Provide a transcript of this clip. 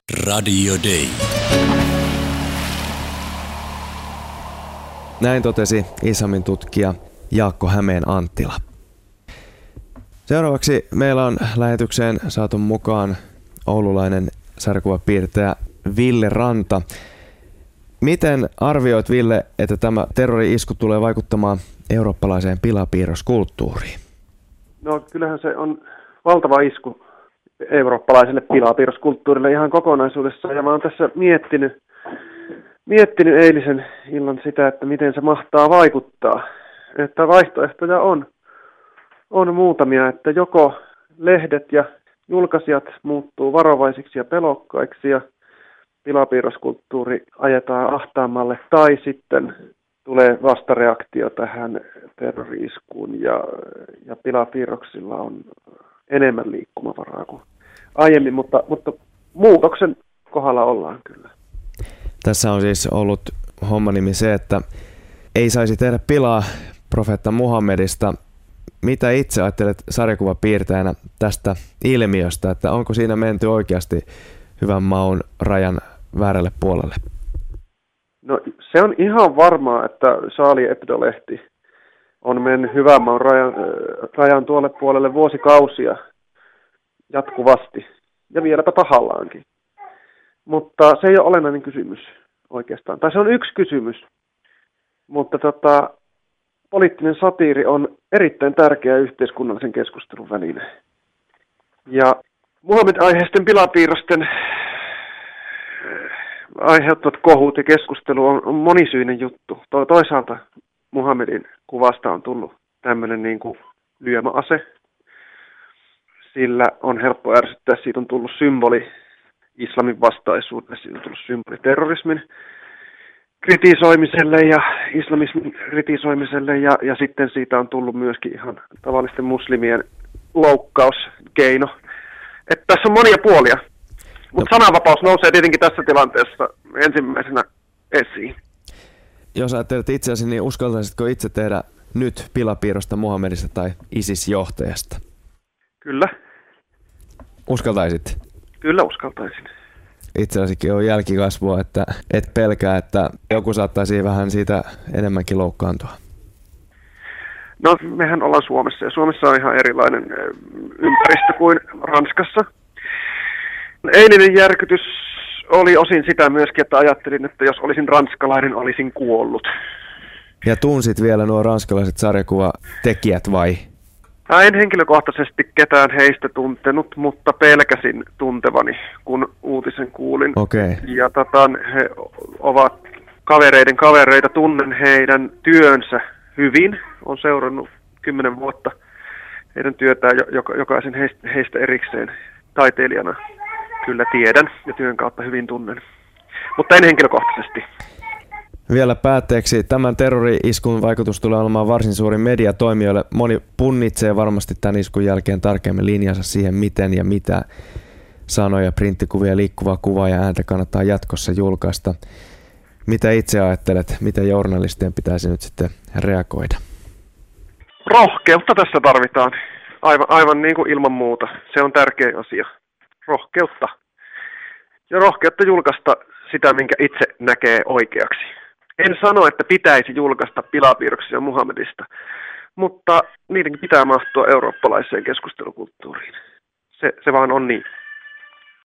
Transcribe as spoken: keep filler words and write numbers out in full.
Radio Day. Näin totesi Isamin tutkija Jaakko Hämeen Anttila. Seuraavaksi meillä on lähetykseen saatu mukaan oululainen sarjakuvapiirtäjä Ville Ranta. Miten arvioit, Ville, että tämä terrori-isku tulee vaikuttamaan eurooppalaiseen pilapiirroskulttuuriin? No kyllähän se on valtava isku eurooppalaiselle pilapiirroskulttuurille ihan kokonaisuudessaan. Ja mä oon tässä miettinyt, miettinyt eilisen illan sitä, että miten se mahtaa vaikuttaa. Että vaihtoehtoja on, on muutamia, että joko lehdet ja julkaisijat muuttuu varovaisiksi ja pelokkaiksi ja pilapiirroskulttuuri ajetaan ahtaammalle, tai sitten tulee vastareaktio tähän terrori-iskuun ja, ja pilapiirroksilla on enemmän liikkumavaraa kuin aiemmin, mutta, mutta muutoksen kohdalla ollaan kyllä. Tässä on siis ollut hommanimi se, että ei saisi tehdä pilaa profeetta Muhammedista. Mitä itse ajattelet sarjakuvapiirtäjänä tästä ilmiöstä, että onko siinä menty oikeasti hyvän maun rajan väärälle puolelle? No se on ihan varmaa, että Charlie Hebdo-lehti on mennyt hyvän maun rajan, rajan tuolle puolelle vuosikausia jatkuvasti ja vieläpä tahallaankin. Mutta se ei ole olennainen kysymys oikeastaan. Tai se on yksi kysymys, mutta tota, poliittinen satiiri on erittäin tärkeä yhteiskunnallisen keskustelun väline. Ja Muhammed-aiheisten pilapiirrosten aiheuttavat kohut ja keskustelu on, on monisyinen juttu. To, toisaalta Muhammedin kuvasta on tullut tämmöinen niin kuin lyömäase. Sillä on helppo ärsyttää, siitä on tullut symboli islamin vastaisuudelle, siitä on tullut symboli terrorismin kritisoimiselle ja islamismin kritisoimiselle ja, ja sitten siitä on tullut myöskin ihan tavallisten muslimien loukkauskeino. Että tässä on monia puolia, mutta sananvapaus nousee tietenkin tässä tilanteessa ensimmäisenä esiin. Jos ajattelet itseäsi, niin uskaltaisitko itse tehdä nyt pilapiirrosta Muhammedista tai ISIS-johtajasta? Kyllä. Uskaltaisit? Kyllä uskaltaisin. Itselläsikin on jälkikasvua, että et pelkää, että joku saattaisi vähän siitä enemmänkin loukkaantua. No, mehän ollaan Suomessa ja Suomessa on ihan erilainen ympäristö kuin Ranskassa. Eilinen järkytys oli osin sitä myöskin, että ajattelin, että jos olisin ranskalainen, olisin kuollut. Ja tunsit vielä nuo ranskalaiset sarjakuvatekijät vai? En henkilökohtaisesti ketään heistä tuntenut, mutta pelkäsin tuntevani, kun uutisen kuulin. Okay. Ja tota, he ovat kavereiden kavereita, tunnen heidän työnsä hyvin. Olen seurannut kymmenen vuotta heidän työtään, jokaisen heistä erikseen taiteilijana kyllä tiedän ja työn kautta hyvin tunnen, mutta en henkilökohtaisesti. Vielä päätteeksi, tämän terrori-iskun vaikutus tulee olemaan varsin suuri mediatoimijoille. Moni punnitsee varmasti tämän iskun jälkeen tarkemmin linjansa siihen, miten ja mitä sanoja, printtikuvia, liikkuvaa kuvaa ja ääntä kannattaa jatkossa julkaista. Mitä itse ajattelet, miten journalistien pitäisi nyt sitten reagoida? Rohkeutta tässä tarvitaan, aivan, aivan niin kuin ilman muuta. Se on tärkeä asia. Rohkeutta. Ja rohkeutta julkaista sitä, minkä itse näkee oikeaksi. En sano, että pitäisi julkaista pilapiirroksia Muhammedista, mutta niidenkin pitää mahtua eurooppalaiseen keskustelukulttuuriin. Se, se vaan on niin.